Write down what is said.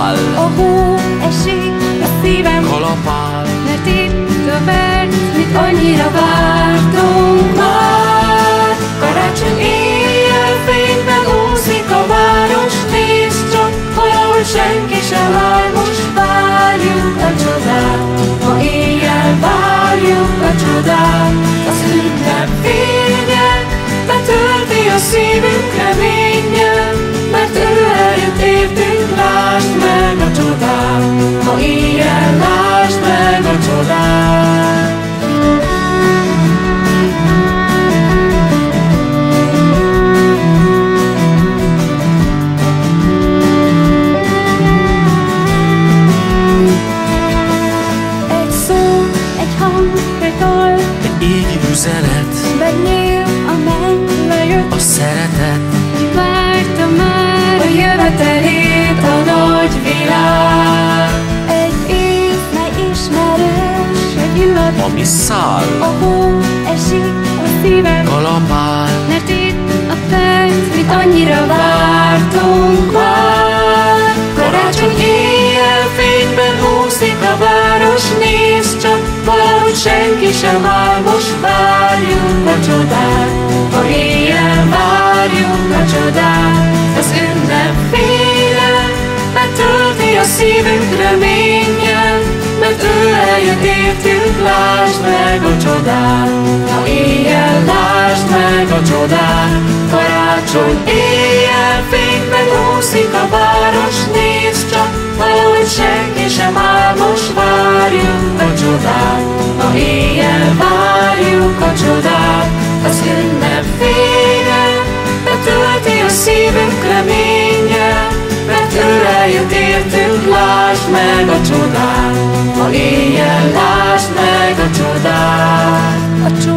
száll, a hó esik, a szívem kalapál, mert itt a perc, mit annyira vártunk már. Karácsony éjjel fényben úszik a város, nézd csak, valahol senki sem áll, most várjuk a csodát. Ma éjjel várjuk a csodát, az ünnep fénye betölti a szívünk reménnyel, mert ő eljött értünk, lásd meg a csodát. Ma éjjel lásd meg a csodát. Egy szó, egy hang, egy dal, egy égi üzenet, megnyíl a menny, lejött, a szeretet, várta már a jövetelét a nagy világ. Egy év, mely ismerős, egy illat, ami száll, a hó esik a szívem, kalapál, mert itt a perc, mit annyira vártunk már. Karácsony éjjel fényben úszik a város, nézd csak, valahogy senki sem áll, most várjuk a csodát. Ma éjjel várjuk a csodát, az ünnep fénye betölti a szívünk reménnyel, mert ő eljött értünk, lásd meg a csodát. Ma éjjel lásd meg a csodát, karácsony éjjel fényben úszik a város, nézd csak, valahogy senki sem áll, most várjuk a csodát. Ma éjjel várjuk a csodát, az ünnep fénye betölti a szívünk reménnyel, mert ő eljött értünk, lásd meg a csodát. Ma éjjel lásd meg a csodát.